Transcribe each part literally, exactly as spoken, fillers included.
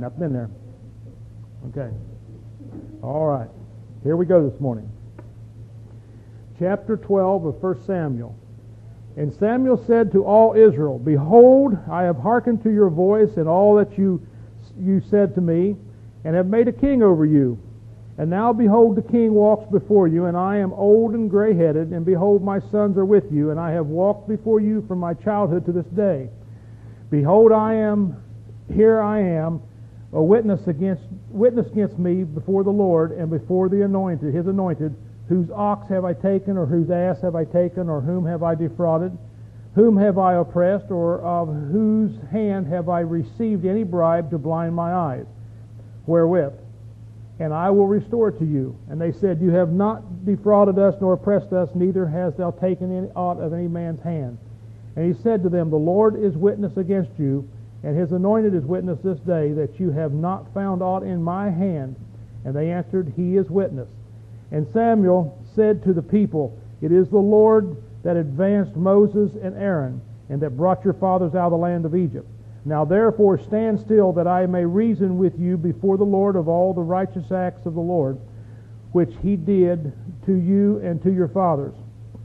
Nothing in there. Okay. All right. Here we go this morning. Chapter twelve of First Samuel. And Samuel said to all Israel, Behold, I have hearkened to your voice and all that you you said to me, and have made a king over you. And now behold, the king walks before you, and I am old and gray-headed, and behold, my sons are with you, and I have walked before you from my childhood to this day. Behold, I am, here I am, a witness against witness against me before the Lord and before the anointed, his anointed, whose ox have I taken, or whose ass have I taken, or whom have I defrauded? Whom have I oppressed, or of whose hand have I received any bribe to blind my eyes? Wherewith? And I will restore it to you. And they said, You have not defrauded us, nor oppressed us, neither hast thou taken any, aught of any man's hand. And he said to them, The Lord is witness against you, and his anointed is witness this day, that you have not found aught in my hand. And they answered, He is witness. And Samuel said to the people, It is the Lord that advanced Moses and Aaron, and that brought your fathers out of the land of Egypt. Now therefore stand still, that I may reason with you before the Lord of all the righteous acts of the Lord, which he did to you and to your fathers.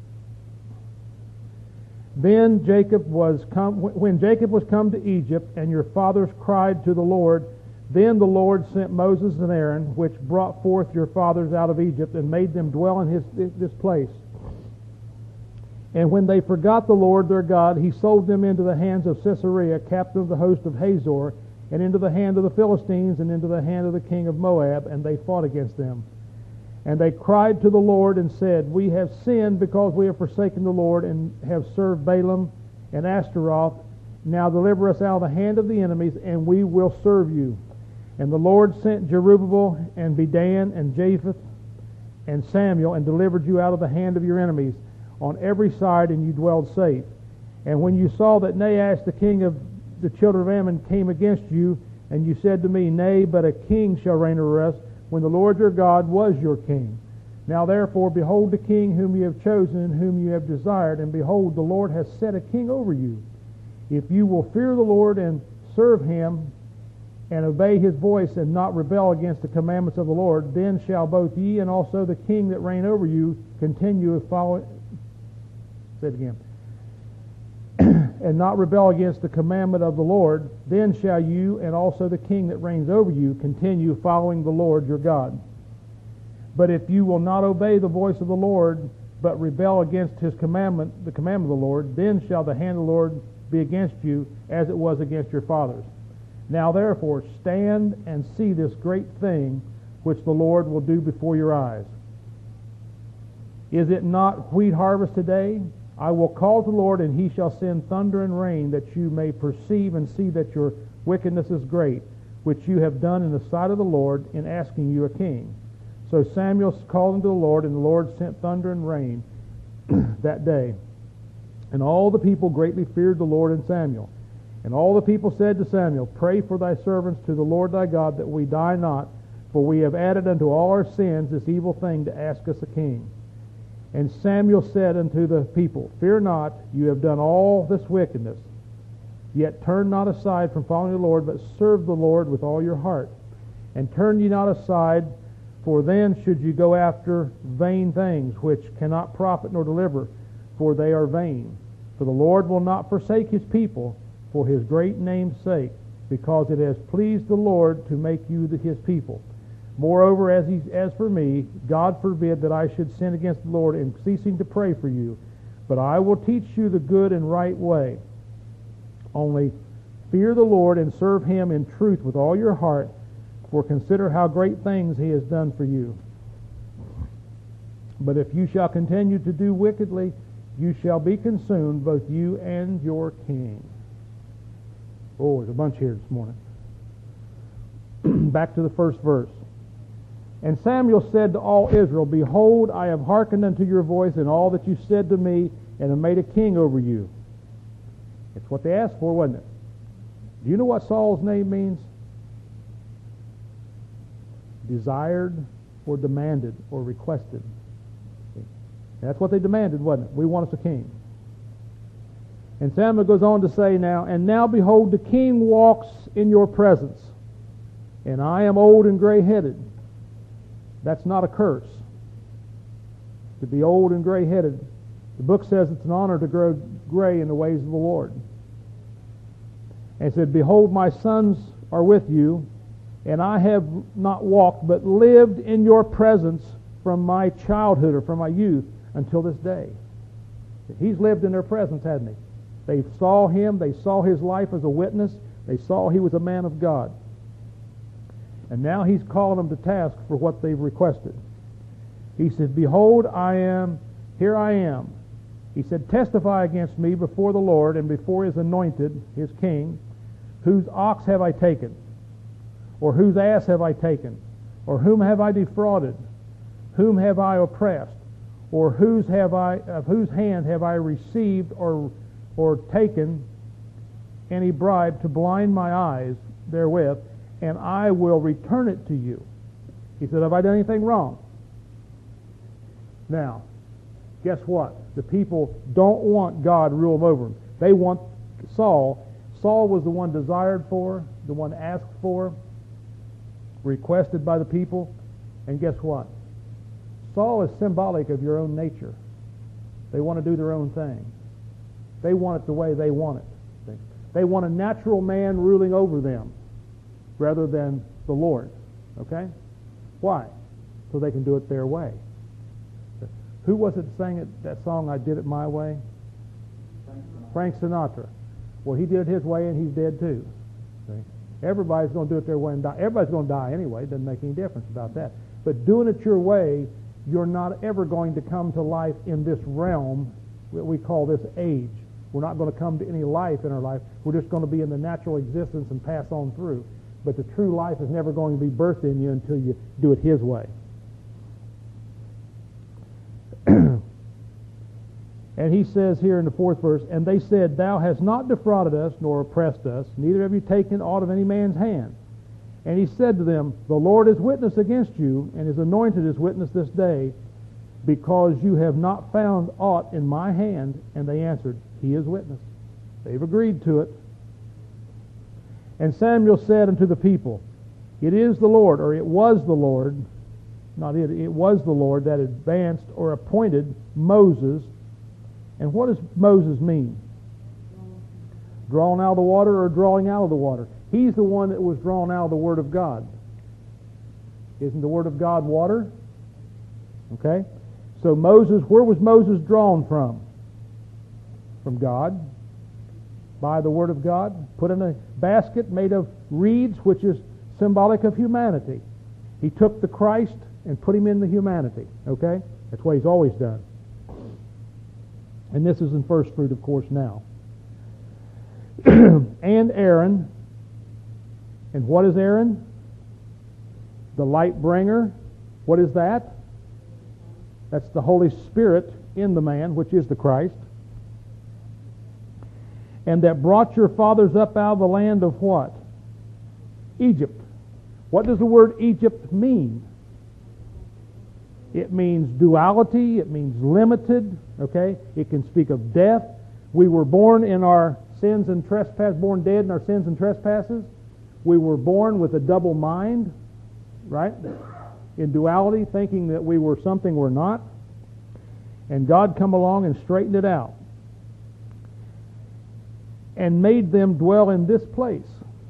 Then Jacob was come, when Jacob was come to Egypt, and your fathers cried to the Lord, then the Lord sent Moses and Aaron, which brought forth your fathers out of Egypt, and made them dwell in his, this place. And when they forgot the Lord their God, he sold them into the hands of Sisera, captain of the host of Hazor, and into the hand of the Philistines, and into the hand of the king of Moab, and they fought against them. And they cried to the Lord and said, We have sinned because we have forsaken the Lord, and have served Balaam and Ashtaroth. Now deliver us out of the hand of the enemies, and we will serve you. And the Lord sent Jerubbaal and Bedan and Japheth and Samuel, and delivered you out of the hand of your enemies on every side, and you dwelled safe. And when you saw that Nahash, the king of the children of Ammon, came against you, and you said to me, Nay, but a king shall reign over us, when the Lord your God was your king. Now therefore, behold the king whom you have chosen, whom you have desired, and behold, the Lord has set a king over you. If you will fear the Lord and serve him, and obey his voice, and not rebel against the commandments of the Lord, then shall both ye and also the king that reign over you continue to follow. Say it again. And not rebel against the commandment of the Lord, then shall you and also the king that reigns over you continue following the Lord your God. But if you will not obey the voice of the Lord, but rebel against his commandment, the commandment of the Lord, then shall the hand of the Lord be against you, as it was against your fathers. Now therefore stand and see this great thing which the Lord will do before your eyes. Is it not wheat harvest today? I will call to the Lord, and he shall send thunder and rain, that you may perceive and see that your wickedness is great, which you have done in the sight of the Lord in asking you a king. So Samuel called unto the Lord, and the Lord sent thunder and rain that day. And all the people greatly feared the Lord and Samuel. And all the people said to Samuel, Pray for thy servants to the Lord thy God, that we die not, for we have added unto all our sins this evil thing to ask us a king. And Samuel said unto the people, Fear not, you have done all this wickedness. Yet turn not aside from following the Lord, but serve the Lord with all your heart. And turn ye not aside, for then should you go after vain things, which cannot profit nor deliver, for they are vain. For the Lord will not forsake his people for his great name's sake, because it has pleased the Lord to make you his people. Moreover, as, he, as for me, God forbid that I should sin against the Lord in ceasing to pray for you, but I will teach you the good and right way. Only fear the Lord and serve him in truth with all your heart, for consider how great things he has done for you. But if you shall continue to do wickedly, you shall be consumed, both you and your king. Oh, there's a bunch here this morning. Back to the first verse. And Samuel said to all Israel, Behold, I have hearkened unto your voice and all that you said to me, and have made a king over you. It's what they asked for, wasn't it? Do you know what Saul's name means? Desired or demanded or requested. That's what they demanded, wasn't it? We want us a king. And Samuel goes on to say now, And now behold, the king walks in your presence. and I am old and gray-headed. That's not a curse. To be old and gray-headed. The book says it's an honor to grow gray in the ways of the Lord. And he said, behold, my sons are with you, and I have not walked, but lived in your presence from my childhood or from my youth until this day. He's lived in their presence, hasn't he? They saw him. They saw his life as a witness. They saw he was a man of God. And now he's calling them to task for what they've requested. He said, behold, I am, here I am. He said, testify against me before the Lord and before his anointed, his king. Whose ox have I taken? Or whose ass have I taken? Or whom have I defrauded? Whom have I oppressed? Or whose have I, of whose hand have I received or, or taken any bribe to blind my eyes therewith, and I will return it to you? He said, have I done anything wrong? Now, guess what? The people don't want God to rule them over them. They want Saul. Saul was the one desired for, the one asked for, requested by the people. And guess what? Saul is symbolic of your own nature. They want to do their own thing. They want it the way they want it. They want a natural man ruling over them rather than the Lord. Okay? Why? So they can do it their way. Who was it that sang it, that song, I Did It My Way? Frank Sinatra. Frank Sinatra. Well, he did it his way and he's dead too. See? Everybody's going to do it their way and die. Everybody's going to die anyway. It doesn't make any difference about that. But doing it your way, you're not ever going to come to life in this realm that we call this age. We're not going to come to any life in our life. We're just going to be in the natural existence and pass on through. But the true life is never going to be birthed in you until you do it his way. And he says here in the fourth verse, and they said, thou hast not defrauded us, nor oppressed us, neither have you taken aught of any man's hand. And he said to them, the Lord is witness against you, and his anointed is witness this day, because you have not found aught in my hand. And they answered, he is witness. They've agreed to it. And Samuel said unto the people, it is the Lord, or it was the Lord, not it, it was the Lord that advanced or appointed Moses. And what does Moses mean? Drawn out of the water or drawing out of the water? He's the one that was drawn out of the Word of God. Isn't the Word of God water? Okay? So Moses, where was Moses drawn from? From God. By the Word of God. Put in a basket made of reeds, which is symbolic of humanity. He took the Christ and put him in the humanity. Okay? That's what he's always done. And this is in first fruit, of course, now. And Aaron. And what is Aaron? The light bringer. What is that? That's the Holy Spirit in the man, which is the Christ. And that brought your fathers up out of the land of what? Egypt. What does the word Egypt mean? It means duality. It means limited. Okay? It can speak of death. We were born in our sins and trespasses, born dead in our sins and trespasses. We were born with a double mind, right? In duality, thinking that we were something we're not. And God come along and straightened it out. And made them dwell in this place.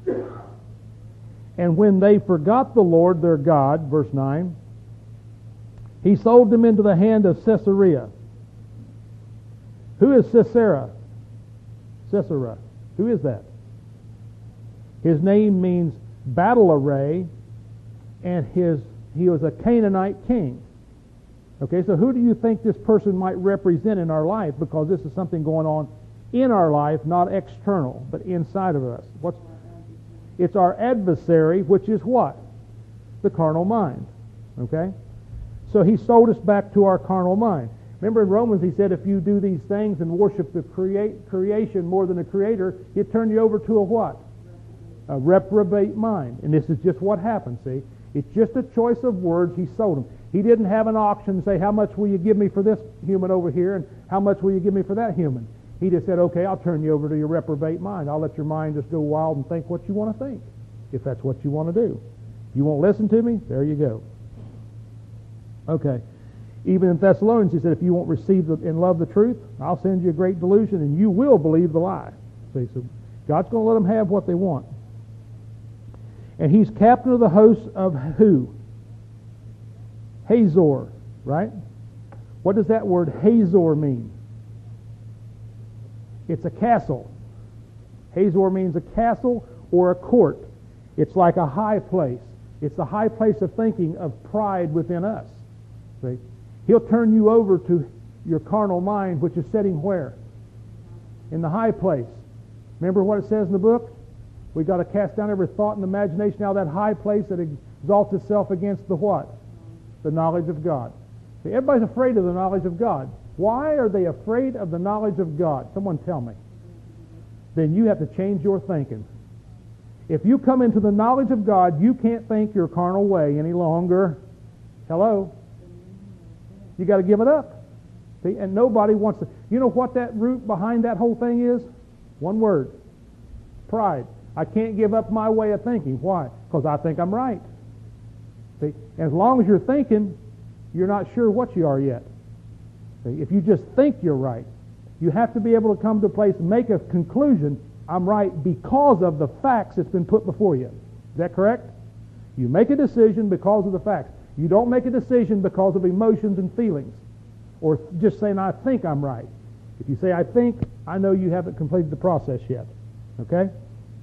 And when they forgot the Lord their God, verse nine, he sold them into the hand of Sisera. Who is Sisera? Sisera. Who is that? His name means battle array, and his he was a Canaanite king. Okay, so who do you think this person might represent in our life? Because this is something going on in our life, not external, but inside of us. What's it's our adversary, which is what? The carnal mind. Okay? So he sold us back to our carnal mind. Remember in Romans he said if you do these things and worship the create, creation more than the Creator, he'd turn you over to a what? A reprobate mind. And this is just what happened, see? It's just a choice of words. He sold them. He didn't have an auction and say, how much will you give me for this human over here and how much will you give me for that human? He just said, okay, I'll turn you over to your reprobate mind. I'll let your mind just go wild and think what you want to think, if that's what you want to do. You won't listen to me? There you go. Okay. Even in Thessalonians, he said, if you won't receive the, and love the truth, I'll send you a great delusion, and you will believe the lie. See, so God's going to let them have what they want. And he's captain of the host of who? Hazor, right? What does that word Hazor mean? It's a castle. Hazor means a castle or a court. It's like a high place. It's the high place of thinking of pride within us. See? He'll turn you over to your carnal mind, which is sitting where? In the high place. Remember what it says in the book? We've got to cast down every thought and imagination out of that high place that exalts itself against the what? The knowledge of God. See, everybody's afraid of the knowledge of God. Why are they afraid of the knowledge of God? Someone tell me. Then you have to change your thinking. If you come into the knowledge of God, you can't think your carnal way any longer. Hello? You got to give it up. See, and nobody wants to. You know what that root behind that whole thing is? One word. Pride. I can't give up my way of thinking. Why? Because I think I'm right. See, as long as you're thinking, you're not sure what you are yet. See, if you just think you're right, you have to be able to come to a place and make a conclusion, I'm right because of the facts that's been put before you. Is that correct? You make a decision because of the facts. You don't make a decision because of emotions and feelings, or just saying, I think I'm right. If you say, I think, I know you haven't completed the process yet. Okay?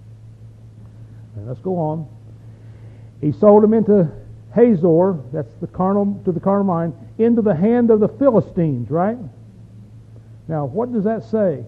Now let's go on. He sold him into Hazor, that's the carnal, to the carnal mind, into the hand of the Philistines, right? Now, what does that say?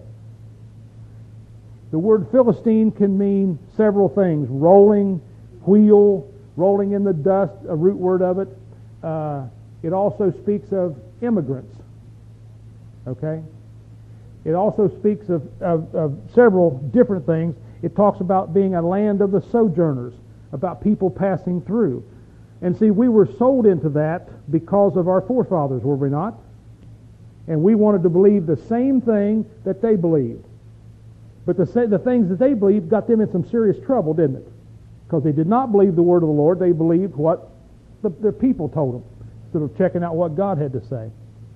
The word Philistine can mean several things. Rolling, wheel, rolling in the dust, a root word of it. Uh, it also speaks of immigrants. Okay? It also speaks of, of, of several different things. It talks about being a land of the sojourners, about people passing through. And see, we were sold into that because of our forefathers, were we not? And we wanted to believe the same thing that they believed. But the, the things that they believed got them in some serious trouble, didn't it? Because they did not believe the word of the Lord. They believed what the, their people told them, instead of checking out what God had to say.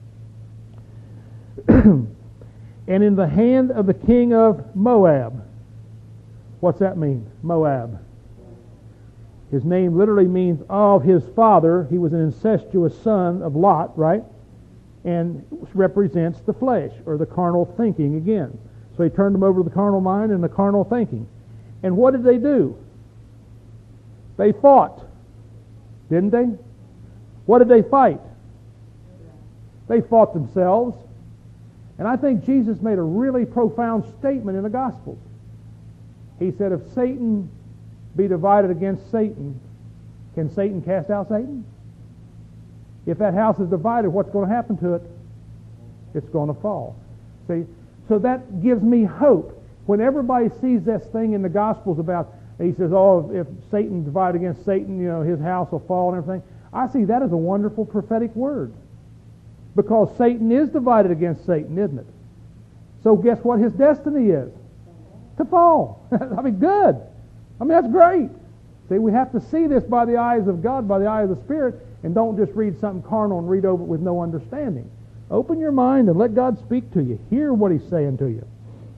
And in the hand of the king of Moab. What's that mean? Moab. His name literally means of his father. He was an incestuous son of Lot, right? And represents the flesh, or the carnal thinking again. So he turned them over to the carnal mind and the carnal thinking. And what did they do? They fought. Didn't they? What did they fight? They fought themselves. And I think Jesus made a really profound statement in the Gospels. He said, if Satan be divided against Satan, can Satan cast out Satan? If that house is divided, what's going to happen to it? It's going to fall. See? So that gives me hope. When everybody sees this thing in the Gospels about, he says, oh, if Satan divided against Satan, you know, his house will fall and everything. I see that as a wonderful prophetic word. Because Satan is divided against Satan, isn't it? So guess what his destiny is? To fall. I mean, good. I mean, that's great. See, we have to see this by the eyes of God, by the eye of the Spirit, and don't just read something carnal and read over it with no understanding. Open your mind and let God speak to you. Hear what He's saying to you.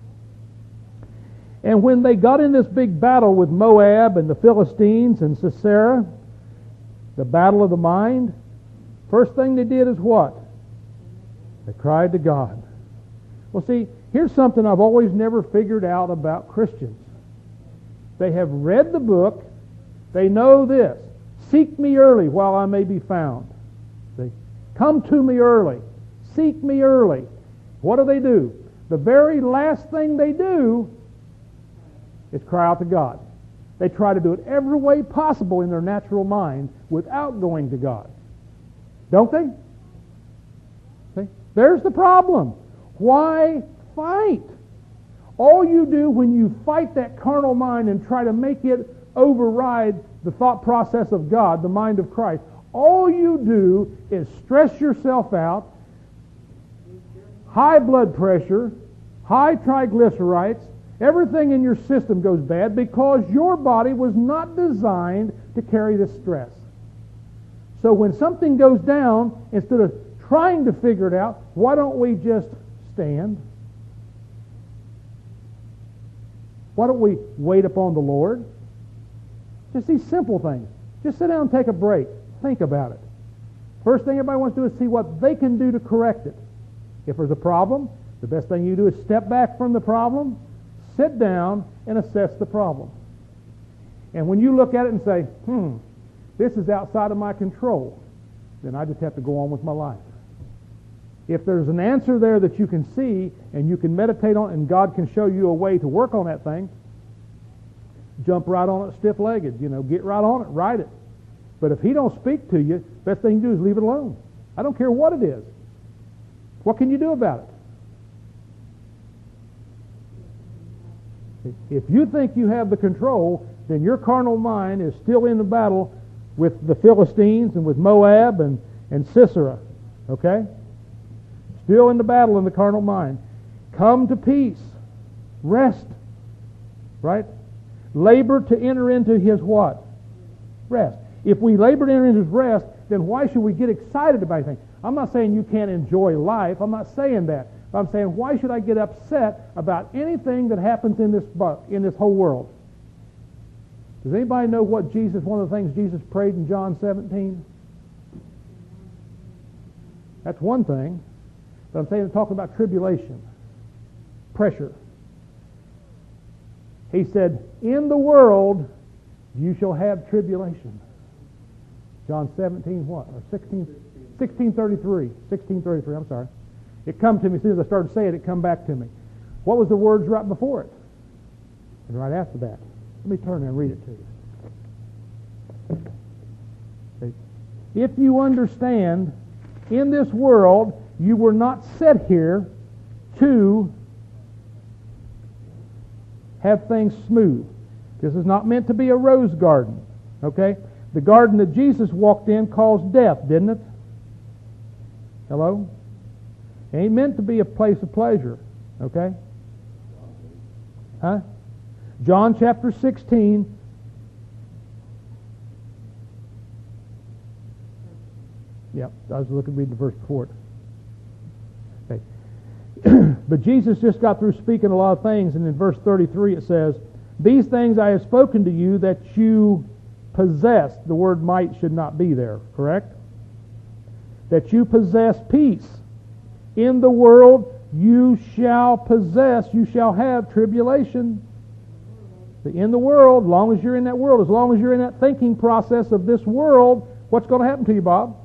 And when they got in this big battle with Moab and the Philistines and Sisera, the battle of the mind, first thing they did is what? They cried to God. Well, see, here's something I've always never figured out about Christians. They have read the book. They know this. Seek me early while I may be found. See? Come to me early. Seek me early. What do they do? The very last thing they do is cry out to God. They try to do it every way possible in their natural mind without going to God. Don't they? See? There's the problem. Why fight? All you do when you fight that carnal mind and try to make it override the thought process of God, the mind of Christ, all you do is stress yourself out, high blood pressure, high triglycerides, Everything in your system goes bad because your body was not designed to carry this stress. So when something goes down, instead of trying to figure it out, why don't we just stand? Why don't we wait upon the Lord? Just these simple things. Just sit down and take a break. Think about it. First thing everybody wants to do is see what they can do to correct it. If there's a problem, the best thing you do is step back from the problem, sit down, and assess the problem. And when you look at it and say, hmm, this is outside of my control, then I just have to go on with my life. If there's an answer there that you can see and you can meditate on and God can show you a way to work on that thing, jump right on it stiff-legged. You know, get right on it, write it. But if He don't speak to you, best thing you do is leave it alone. I don't care what it is. What can you do about it? If you think you have the control, then your carnal mind is still in the battle with the Philistines and with Moab and, and Sisera. Okay? Still in the battle in the carnal mind. Come to peace. Rest. Right? Labor to enter into His what? Rest. If we labor to enter into His rest, then why should we get excited about anything? I'm not saying you can't enjoy life. I'm not saying that. But I'm saying, why should I get upset about anything that happens in this in this whole world? Does anybody know what Jesus, one of the things Jesus prayed in John seventeen? That's one thing. But I'm saying, I'm talking about tribulation, pressure. He said, in the world you shall have tribulation. John seventeen what? Or sixteen, sixteen thirty-three. sixteen thirty-three, I'm sorry. It come to me, as soon as I started saying it, it come back to me. What was the words right before it? And right after that. Let me turn and read it to you. Okay. If you understand, in this world, you were not set here to have things smooth. This is not meant to be a rose garden. Okay? The garden that Jesus walked in caused death, didn't it? Hello? It ain't meant to be a place of pleasure. Okay? Huh? John chapter sixteen. Yep, I was looking, reading the verse before it. Okay. But Jesus just got through speaking a lot of things, and in verse thirty-three it says, these things I have spoken to you that you possess. The word might should not be there, correct? That you possess peace. In the world you shall possess, you shall have tribulation. In the world, as long as you're in that world, as long as you're in that thinking process of this world, what's going to happen to you, Bob?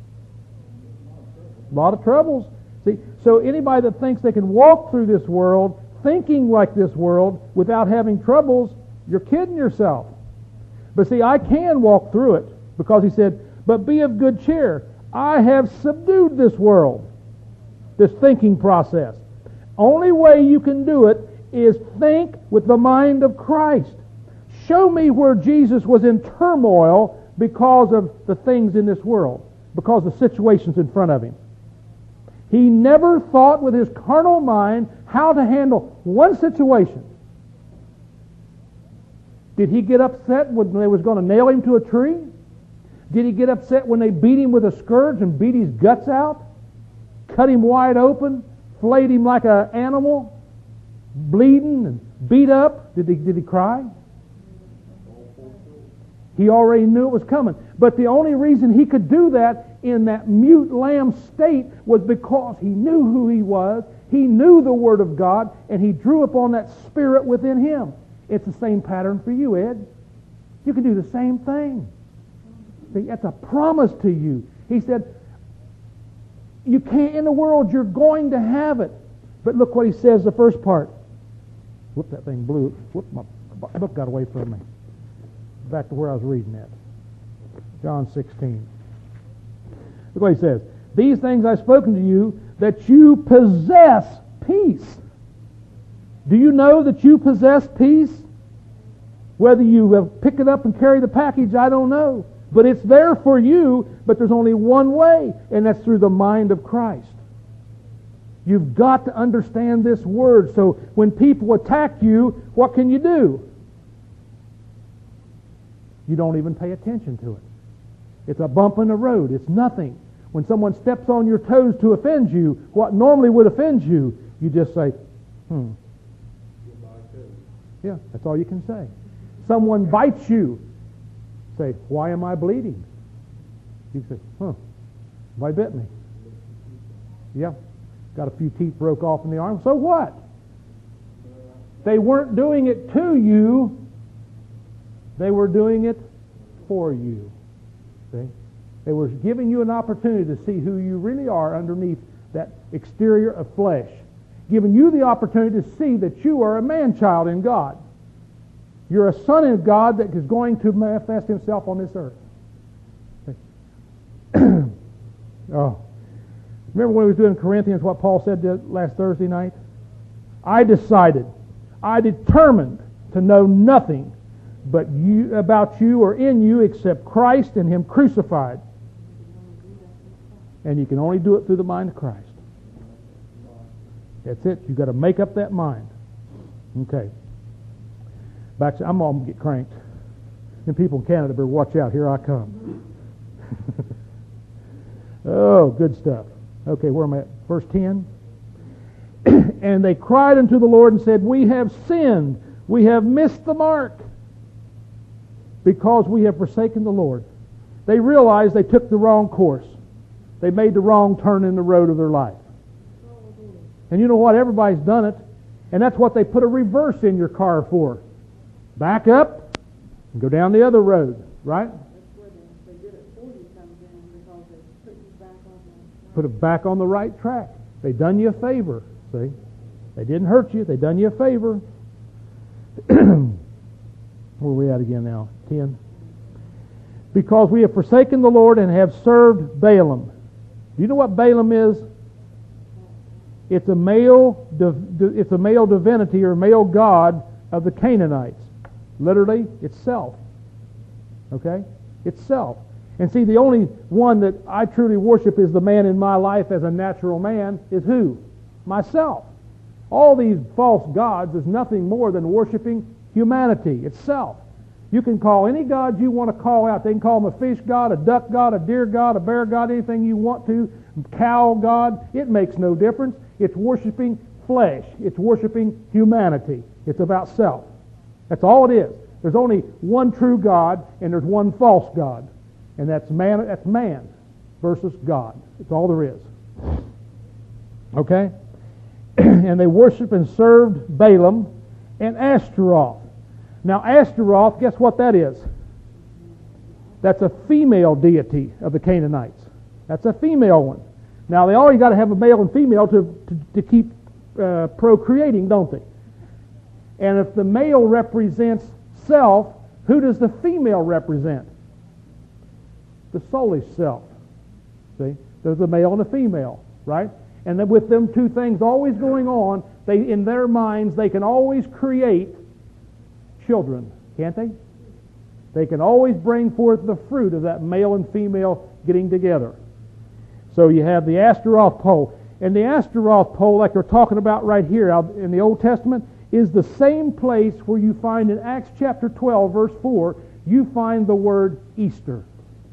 A lot of troubles. See, so anybody that thinks they can walk through this world thinking like this world without having troubles, you're kidding yourself. But see, I can walk through it because He said, but be of good cheer. I have subdued this world, this thinking process. Only way you can do it is think with the mind of Christ. Show me where Jesus was in turmoil because of the things in this world, because of the situations in front of Him. He never thought with his carnal mind how to handle one situation. Did he get upset when they was going to nail him to a tree? Did he get upset when they beat him with a scourge and beat his guts out? Cut him wide open? Flayed him like an animal? Bleeding and beat up? Did he, did he cry? He already knew it was coming. But the only reason he could do that in that mute lamb state was because he knew who he was, he knew the Word of God, and he drew upon that spirit within him. It's the same pattern for you, Ed. You can do the same thing. See, that's a promise to you. He said, you can't, in the world, you're going to have it. But look what he says, the first part. Whoop, that thing blew. Whoop, my book got away from me. Back to where I was reading at. John sixteen. Look what he says. These things I've spoken to you, that you possess peace. Do you know that you possess peace? Whether you have picked it up and carry the package, I don't know. But it's there for you, but there's only one way, and that's through the mind of Christ. You've got to understand this word. So when people attack you, what can you do? You don't even pay attention to it. It's a bump in the road. It's nothing. When someone steps on your toes to offend you, what normally would offend you, you just say, hmm. Yeah, that's all you can say. Someone bites you. Say, why am I bleeding? You say, huh, why bit me? Yeah, got a few teeth broke off in the arm. So what? They weren't doing it to you. They were doing it for you. See? They were giving you an opportunity to see who you really are underneath that exterior of flesh. Giving you the opportunity to see that you are a man-child in God. You're a son of God that is going to manifest himself on this earth. Oh. Remember when we were doing Corinthians, what Paul said last Thursday night? I decided, I determined to know nothing but you about you or in you except Christ and Him crucified. And you can only do it through the mind of Christ. That's it. You've got to make up that mind. Okay. Back to, I'm going to get cranked. And people in Canada better watch out. Here I come. Oh, good stuff. Okay, where am I at? Verse ten. And they cried unto the Lord and said, we have sinned. We have missed the mark because we have forsaken the Lord. They realized they took the wrong course. They made the wrong turn in the road of their life. And you know what? Everybody's done it. And that's what they put a reverse in your car for. Back up and go down the other road, right? Put it back on the right track. They done you a favor, see? They didn't hurt you. They done you a favor. Where are we at again now? ten. Because we have forsaken the Lord and have served Balaam. Do you know what Balaam is? It's a male, it's a male divinity or male god of the Canaanites. Literally, it's self. Okay? It's self. And see, the only one that I truly worship is the man in my life as a natural man is who? Myself. All these false gods is nothing more than worshiping humanity itself. You can call any god you want to call out. They can call them a fish god, a duck god, a deer god, a bear god, anything you want to, cow god. It makes no difference. It's worshiping flesh. It's worshiping humanity. It's about self. That's all it is. There's only one true God and there's one false god. And that's man, that's man versus God. That's all there is. Okay? And they worshiped and served Balaam and Ashtaroth. Now Ashtaroth, guess what that is? That's a female deity of the Canaanites. That's a female one. Now they always got to have a male and female to, to, to keep uh, procreating, don't they? And if the male represents self, who does the female represent? The soulish self. See? There's a male and a female, right? And then with them two things always going on, they in their minds they can always create children, can't they? They can always bring forth the fruit of that male and female getting together. So you have the Ashtaroth pole. And the Ashtaroth pole, like we're talking about right here in the Old Testament, is the same place where you find in Acts chapter twelve, verse four, you find the word Easter.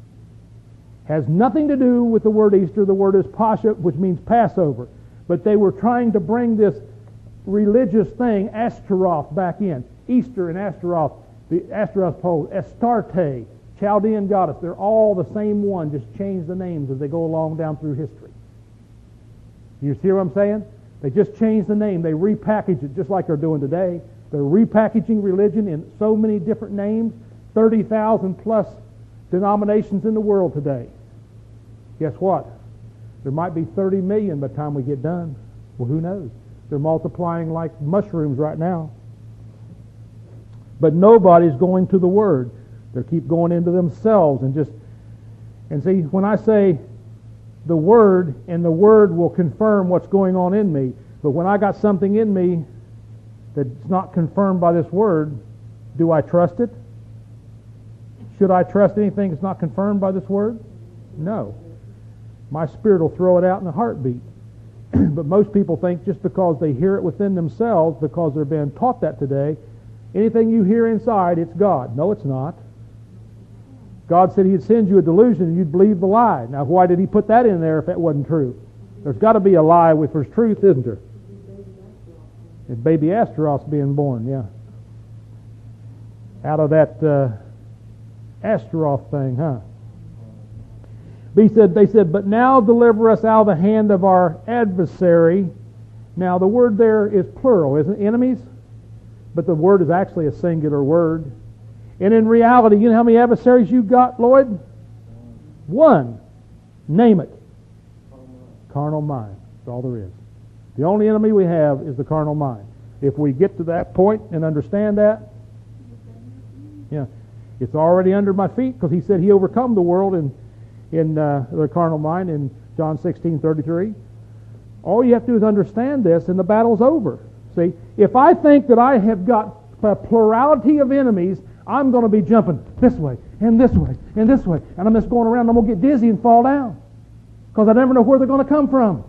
Has nothing to do with the word Easter. The word is Pascha, which means Passover. But they were trying to bring this religious thing, Ashtaroth, back in. Easter and Ashtaroth, the Ashtaroth pole, Astarte, Chaldean goddess, they're all the same one, just change the names as they go along down through history. You see what I'm saying? They just change the name. They repackage it just like they're doing today. They're repackaging religion in so many different names, thirty thousand plus denominations in the world today. Guess what? There might be thirty million by the time we get done. Well, who knows? They're multiplying like mushrooms right now. But nobody's going to the Word. They keep going into themselves and just... And see, when I say the Word, and the Word will confirm what's going on in me, but when I got something in me that's not confirmed by this Word, do I trust it? Should I trust anything that's not confirmed by this Word? No. My spirit will throw it out in a heartbeat. But most people think just because they hear it within themselves, because they're being taught that today, anything you hear inside, it's God. No, it's not. God said He'd send you a delusion and you'd believe the lie. Now, why did He put that in there if that wasn't true? There's got to be a lie with there's truth, isn't there? It's baby Astaroth's being born, yeah. Out of that uh, Astaroth thing, huh? But he said, they said, but now deliver us out of the hand of our adversary. Now, the word there is plural, isn't it? Enemies? But the word is actually a singular word. And in reality, you know how many adversaries you got, Lloyd? One. Name it. Carnal mind. That's all there is. The only enemy we have is the carnal mind. If we get to that point and understand that, yeah, it's already under my feet, because He said He overcome the world in in uh, the carnal mind in John sixteen thirty-three. All you have to do is understand this, and the battle's over. See, if I think that I have got a plurality of enemies, I'm going to be jumping this way and this way and this way, and I'm just going around. I'm going to get dizzy and fall down because I never know where they're going to come from.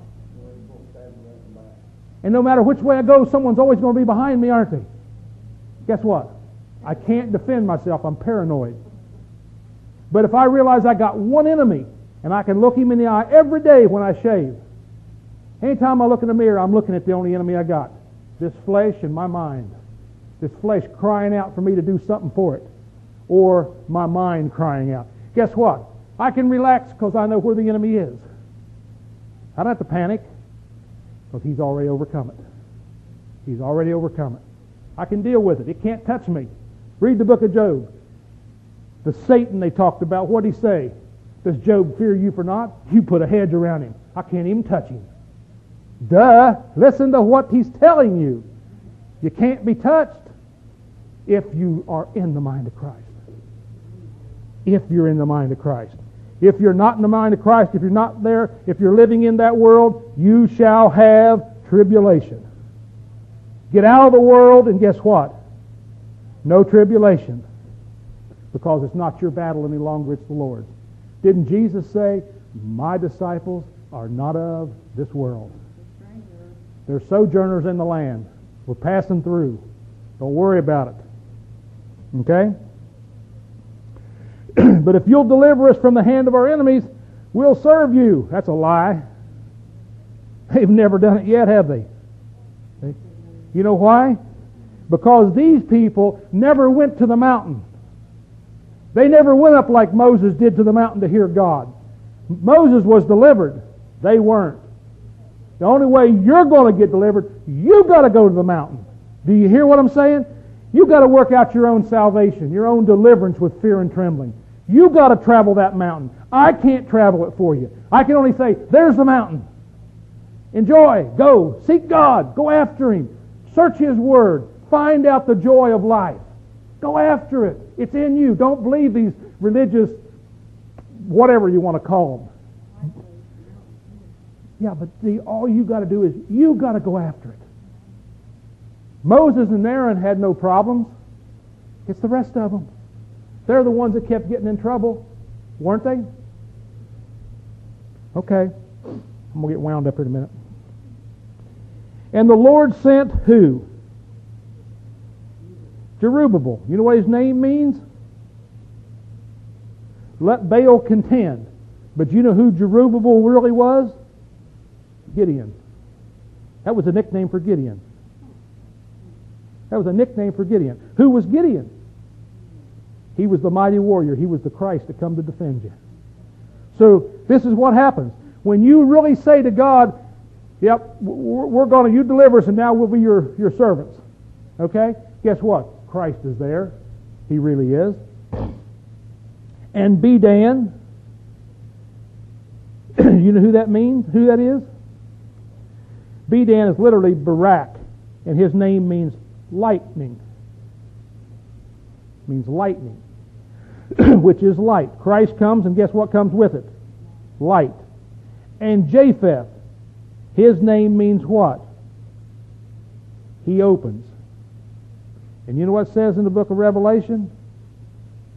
And no matter which way I go, someone's always going to be behind me, aren't they? Guess what? I can't defend myself. I'm paranoid. But if I realize I got one enemy and I can look him in the eye every day when I shave, anytime I look in the mirror, I'm looking at the only enemy I got. This flesh and my mind. This flesh crying out for me to do something for it. Or my mind crying out. Guess what? I can relax because I know where the enemy is. I don't have to panic because He's already overcome it. He's already overcome it. I can deal with it. It can't touch me. Read the book of Job. The Satan they talked about, what did he say? Does Job fear you for naught? You put a hedge around him. I can't even touch him. Duh! Listen to what he's telling you. You can't be touched if you are in the mind of Christ. If you're in the mind of Christ. If you're not in the mind of Christ, if you're not there, if you're living in that world, you shall have tribulation. Get out of the world and guess what? No tribulation. Because it's not your battle any longer, it's the Lord's. Didn't Jesus say, my disciples are not of this world? They're sojourners in the land. We're passing through. Don't worry about it. Okay? But if you'll deliver us from the hand of our enemies, we'll serve you. That's a lie. They've never done it yet, have they? You know why? Because these people never went to the mountain. They never went up like Moses did to the mountain to hear God. Moses was delivered. They weren't. The only way you're going to get delivered, you've got to go to the mountain. Do you hear what I'm saying? You've got to work out your own salvation, your own deliverance with fear and trembling. You've got to travel that mountain. I can't travel it for you. I can only say, there's the mountain. Enjoy. Go. Seek God. Go after Him. Search His Word. Find out the joy of life. Go after it. It's in you. Don't believe these religious, whatever you want to call them. Yeah, but see, all you got to do is you got to go after it. Moses and Aaron had no problems. It's the rest of them. They're the ones that kept getting in trouble, weren't they? Okay. I'm going to get wound up here in a minute. And the Lord sent who? Jerubbaal. You know what his name means? Let Baal contend. But you know who Jerubbaal really was? Gideon. That was a nickname for Gideon. That was a nickname for Gideon. Who was Gideon? He was the mighty warrior. He was the Christ that come to defend you. So this is what happens. When you really say to God, yep, we're going to, you deliver us and now we'll be your, your servants. Okay? Guess what? Christ is there. He really is. And Bedan, you know who that means? Who that is? Bedan is literally Barak, and his name means lightning. It means lightning, which is light. Christ comes, and guess what comes with it? Light. And Japheth, his name means what? He opens. And you know what it says in the book of Revelation?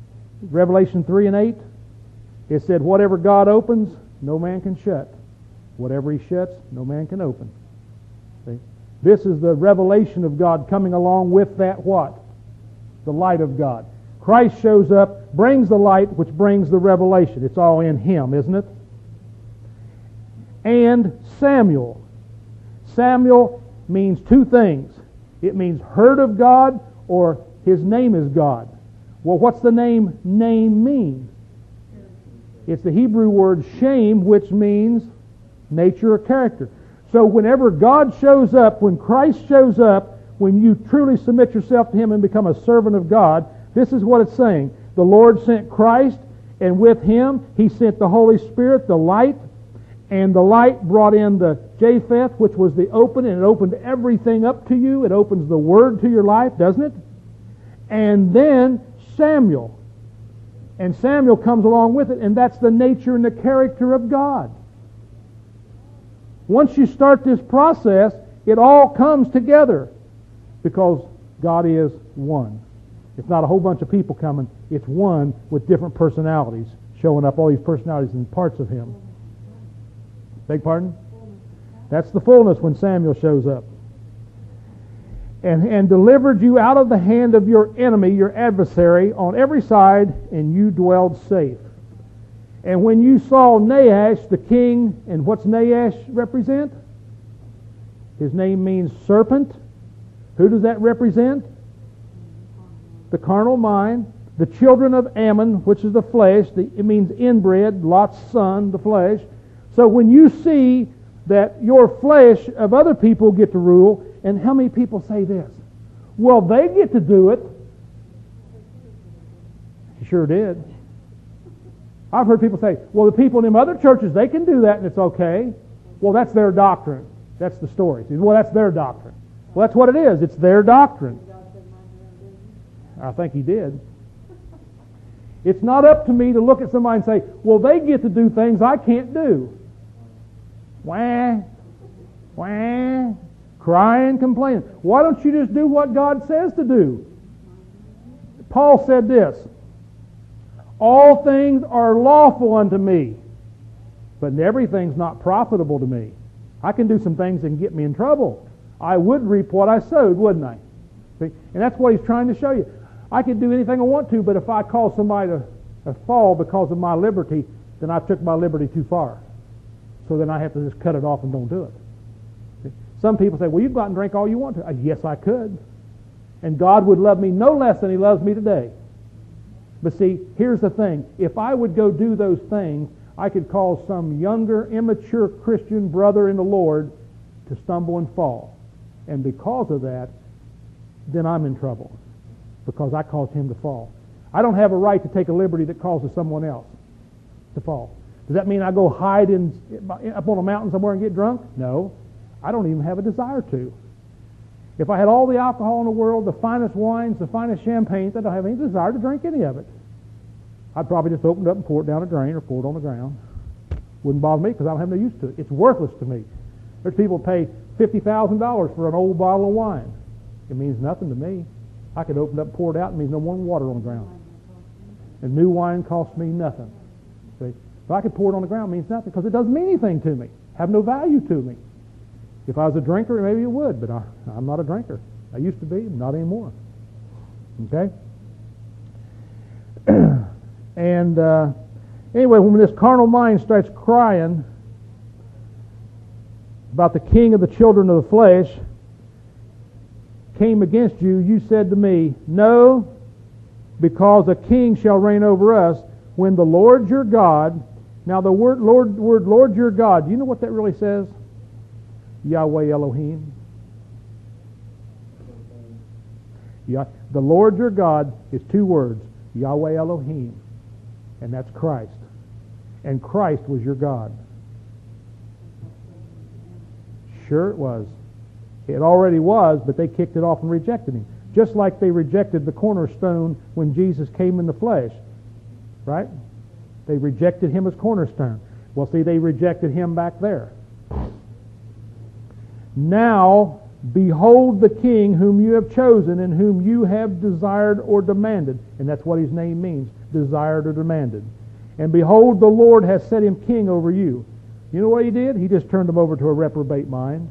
Revelation three and eight? It said, whatever God opens, no man can shut. Whatever He shuts, no man can open. See? This is the revelation of God coming along with that what? The light of God. Christ shows up, brings the light, which brings the revelation. It's all in Him, isn't it? And Samuel. Samuel means two things. It means heard of God, or His name is God. Well, what's the name name mean? It's the Hebrew word shem, which means nature or character. So whenever God shows up, when Christ shows up, when you truly submit yourself to Him and become a servant of God, this is what it's saying. The Lord sent Christ, and with Him He sent the Holy Spirit, the light, and the light brought in the Japheth, which was the open, and it opened everything up to you. It opens the Word to your life, doesn't it? And then Samuel. And Samuel comes along with it, and that's the nature and the character of God. Once you start this process, it all comes together because God is one. It's not a whole bunch of people coming. It's one with different personalities showing up, all these personalities and parts of Him. Beg pardon? That's the fullness when Samuel shows up. And, and delivered you out of the hand of your enemy, your adversary, on every side, and you dwelled safe. And when you saw Nahash, the king, and what's Nahash represent? His name means serpent. Who does that represent? The carnal mind. The children of Ammon, which is the flesh. The, it means inbred, Lot's son, the flesh. So when you see that your flesh of other people get to rule, and how many people say this? Well, they get to do it. He sure did. I've heard people say, well, the people in them other churches, they can do that and it's okay. Well, that's their doctrine. That's the story. Well, that's their doctrine. Well, that's what it is. It's their doctrine. I think He did. It's not up to me to look at somebody and say, well, they get to do things I can't do. Wah, wah, crying, complaining. Why don't you just do what God says to do? Paul said this, all things are lawful unto me, but everything's not profitable to me. I can do some things that can get me in trouble. I would reap what I sowed, wouldn't I? See? And that's what he's trying to show you. I can do anything I want to, but if I cause somebody to, to fall because of my liberty, then I took my liberty too far. So then I have to just cut it off and don't do it. See? Some people say, well, you go out and drink all you want to. Uh, yes, I could. And God would love me no less than He loves me today. But see, here's the thing. If I would go do those things, I could cause some younger, immature Christian brother in the Lord to stumble and fall. And because of that, then I'm in trouble. Because I caused him to fall. I don't have a right to take a liberty that causes someone else to fall. Does that mean I go hide in, up on a mountain somewhere and get drunk? No. I don't even have a desire to. If I had all the alcohol in the world, the finest wines, the finest champagnes, I don't have any desire to drink any of it. I'd probably just open it up and pour it down a drain or pour it on the ground. Wouldn't bother me because I don't have no use to it. It's worthless to me. There's people pay fifty thousand dollars for an old bottle of wine. It means nothing to me. I could open it up and pour it out. It means no more water on the ground. And new wine costs me nothing. See? If I could pour it on the ground, it means nothing because it doesn't mean anything to me. Have no value to me. If I was a drinker, maybe it would, but I, I'm not a drinker. I used to be, not anymore. Okay? And uh, anyway, when this carnal mind starts crying about the king of the children of the flesh came against you, you said to me, no, because a king shall reign over us when the Lord your God. Now the word Lord, word Lord your God, do you know what that really says? Yahweh Elohim. Yeah, the Lord your God is two words, Yahweh Elohim, and that's Christ. And Christ was your God. Sure it was. It already was, but they kicked it off and rejected Him. Just like they rejected the cornerstone when Jesus came in the flesh. Right? They rejected Him as cornerstone. Well, see, they rejected Him back there. Now, behold the King whom you have chosen and whom you have desired or demanded. And that's what His name means, desired or demanded. And behold, the Lord has set Him king over you. You know what he did? He just turned them over to a reprobate mind.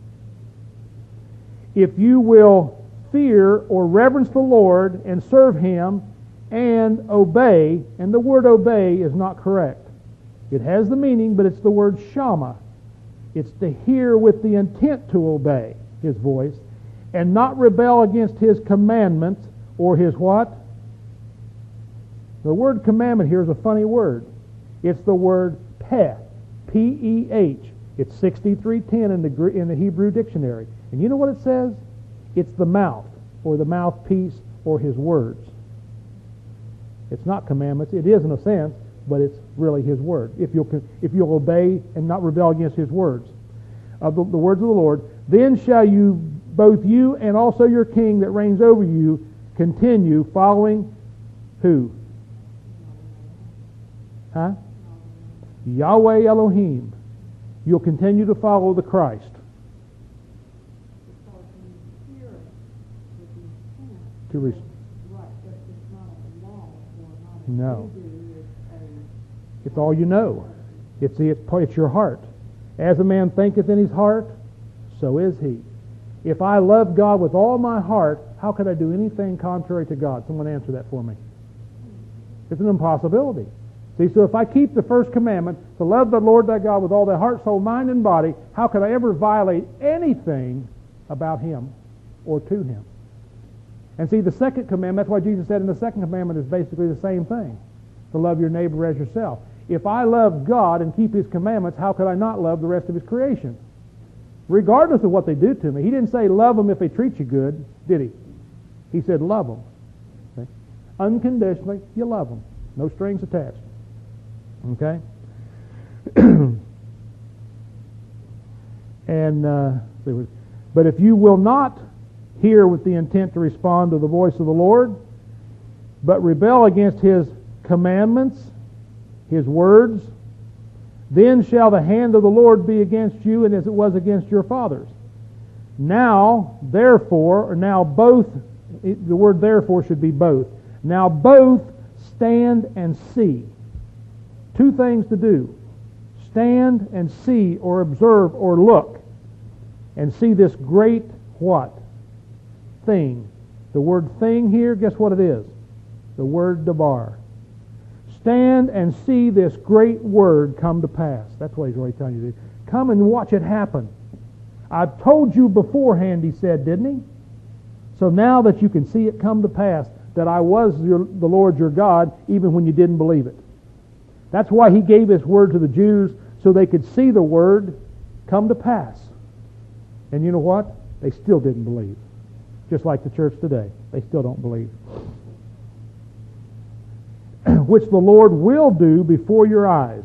If you will fear or reverence the Lord and serve Him and obey, and the word obey is not correct. It has the meaning, but it's the word shama. It's to hear with the intent to obey His voice and not rebel against His commandments or His what? The word commandment here is a funny word. It's the word peh, P E H. It's sixty-three ten in the, in the Hebrew dictionary. And you know what it says? It's the mouth, or the mouthpiece, or His words. It's not commandments. It is in a sense, but it's really His word. If you'll, if you'll obey and not rebel against His words. Of the, the words of the Lord, then shall you, both you and also your king that reigns over you, continue following who? Huh? Yahweh Elohim. You'll continue to follow the Christ. To re- no. It's all you know. It's, it's, it's your heart. As a man thinketh in his heart, so is he. If I love God with all my heart, how could I do anything contrary to God? Someone answer that for me. It's an impossibility. See, so if I keep the first commandment, to love the Lord thy God with all thy heart, soul, mind, and body, how could I ever violate anything about Him or to Him? And see, the second commandment, that's why Jesus said in the second commandment is basically the same thing, to love your neighbor as yourself. If I love God and keep His commandments, how could I not love the rest of His creation? Regardless of what they do to me. He didn't say love them if they treat you good, did He? He said love them. Okay? Unconditionally, you love them. No strings attached. Okay? and uh, But if you will not hear with the intent to respond to the voice of the Lord, but rebel against His commandments, His words, then shall the hand of the Lord be against you, and as it was against your fathers. Now, therefore, or now both, the word therefore should be both. Now both stand and see. Two things to do. Stand and see, or observe, or look, and see this great what? Thing. The word thing here, guess what it is? The word dabar. Stand and see this great word come to pass. That's what He's really telling you to do. Come and watch it happen. I've told you beforehand, He said, didn't He? So now that you can see it come to pass, that I was your, the Lord your God, even when you didn't believe it. That's why He gave His word to the Jews, so they could see the word come to pass. And you know what? They still didn't believe. Just like the church today. They still don't believe. Which the Lord will do before your eyes.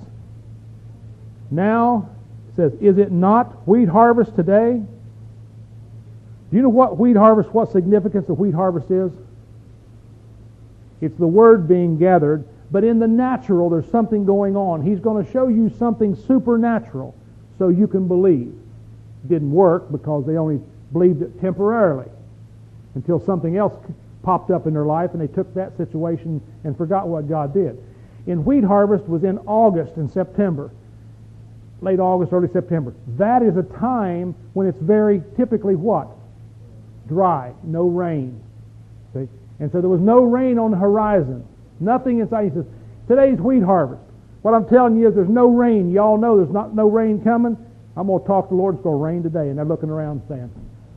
Now, it says, is it not wheat harvest today? Do you know what wheat harvest, what significance of wheat harvest is? It's the word being gathered, but in the natural there's something going on. He's going to show you something supernatural so you can believe. It didn't work because they only believed it temporarily until something else popped up in their life and they took that situation and forgot what God did. In wheat harvest was in August and September. Late August, early September. That is a time when it's very typically what? Dry. No rain. See? And so there was no rain on the horizon. Nothing inside. He says, today's wheat harvest. What I'm telling you is there's no rain. Y'all know there's not no rain coming. I'm going to talk to the Lord. It's going to rain today. And they're looking around saying,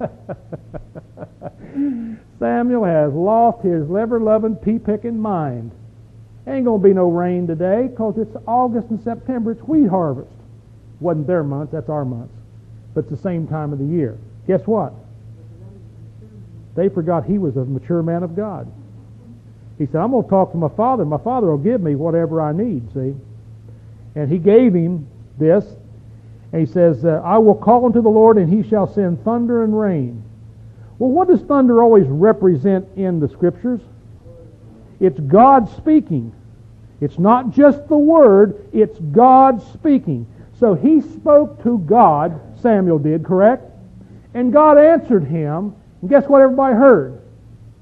Samuel has lost his liver-loving, pea-picking mind. Ain't going to be no rain today because it's August and September. It's wheat harvest. Wasn't their month. That's our month. But it's the same time of the year. Guess what? They forgot he was a mature man of God. He said, I'm going to talk to my father. My father will give me whatever I need, see? And he gave him this. And he says, uh, I will call unto the Lord, and He shall send thunder and rain. Well, what does thunder always represent in the Scriptures? It's God speaking. It's not just the Word, it's God speaking. So he spoke to God, Samuel did, correct? And God answered him, and guess what everybody heard?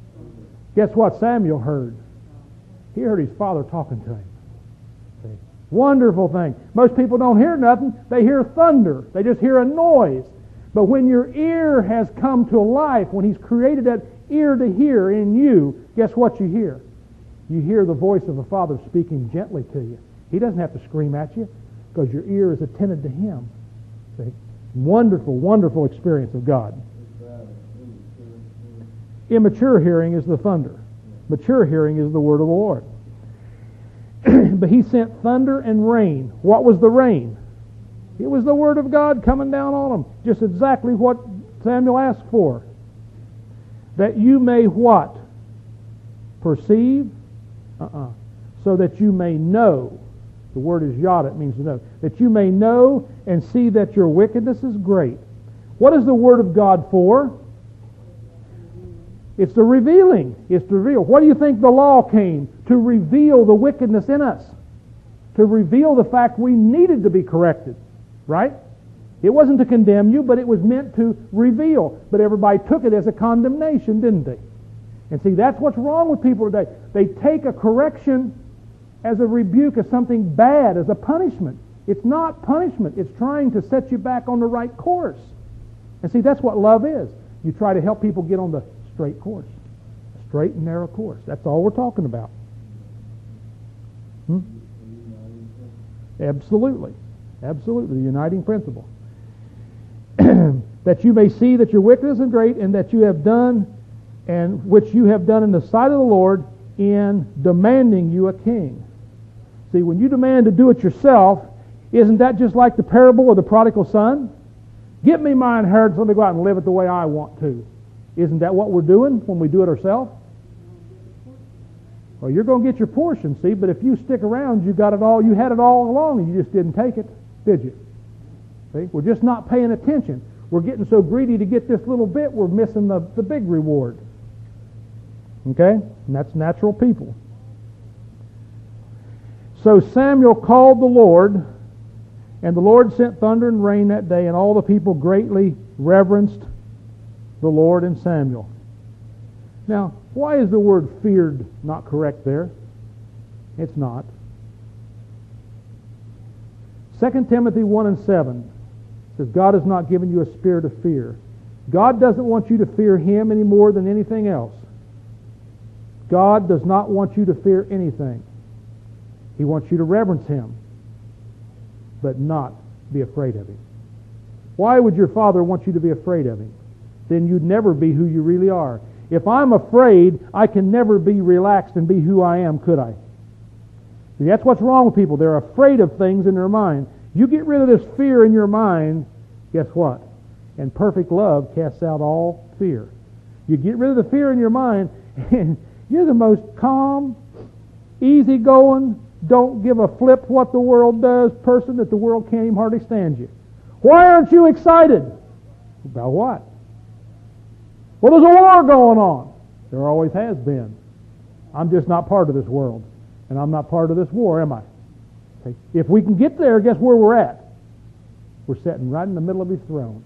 Guess what Samuel heard? He heard his father talking to him. See? Wonderful thing. Most people don't hear nothing. They hear thunder. They just hear a noise. But when your ear has come to life, when He's created that ear to hear in you, guess what you hear? You hear the voice of the Father speaking gently to you. He doesn't have to scream at you because your ear is attentive to Him. See? Wonderful, wonderful experience of God. Immature hearing is the thunder. Mature hearing is the word of the Lord. But He sent thunder and rain. What was the rain? It was the Word of God coming down on them. Just exactly what Samuel asked for. That you may what? Perceive? Uh-uh. So that you may know. The word is yada, it means to know. That you may know and see that your wickedness is great. What is the Word of God for? It's the revealing. It's to reveal. What do you think the law came? To reveal the wickedness in us. To reveal the fact we needed to be corrected. Right? It wasn't to condemn you, but it was meant to reveal. But everybody took it as a condemnation, didn't they? And see, that's what's wrong with people today. They take a correction as a rebuke, as something bad, as a punishment. It's not punishment. It's trying to set you back on the right course. And see, that's what love is. You try to help people get on the straight course. Straight and narrow course. That's all we're talking about. Hmm? Absolutely. Absolutely. The uniting principle. That you may see that your wickedness is great, and that you have done, and which you have done in the sight of the Lord in demanding you a king. See, when you demand to do it yourself, isn't that just like the parable of the prodigal son? Give me my inheritance, let me go out and live it the way I want to. Isn't that what we're doing when we do it ourselves? Well, you're going to get your portion, see, but if you stick around, you got it all, you had it all along, and you just didn't take it, did you? See, we're just not paying attention. We're getting so greedy to get this little bit, we're missing the, the big reward. Okay? And that's natural people. So Samuel called the Lord, and the Lord sent thunder and rain that day, and all the people greatly reverenced the Lord and Samuel. Now, why is the word feared not correct there? It's not. Second Timothy one and seven says, God has not given you a spirit of fear. God doesn't want you to fear Him any more than anything else. God does not want you to fear anything. He wants you to reverence Him, but not be afraid of Him. Why would your Father want you to be afraid of Him? Then you'd never be who you really are. If I'm afraid, I can never be relaxed and be who I am, could I? See, that's what's wrong with people. They're afraid of things in their mind. You get rid of this fear in your mind, guess what? And perfect love casts out all fear. You get rid of the fear in your mind, and you're the most calm, easygoing, don't give a flip what the world does person that the world can't even hardly stand you. Why aren't you excited? About what? Well, there's a war going on. There always has been. I'm just not part of this world. And I'm not part of this war, am I? Okay. If we can get there, guess where we're at? We're sitting right in the middle of His throne.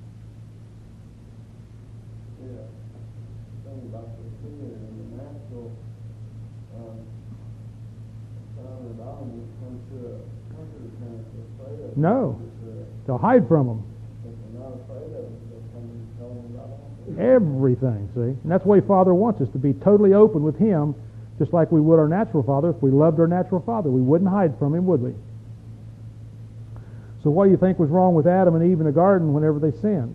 Yeah. Something about the fear and the natural um, son of Adam comes to a country that's kind of afraid of. No. They'll hide from them. If they're not afraid of it, they'll come and tell them about it. Everything, see? And that's the way Father wants us, to be totally open with Him, just like we would our natural father. If we loved our natural father, we wouldn't hide from him, would we? So what do you think was wrong with Adam and Eve in the garden whenever they sinned?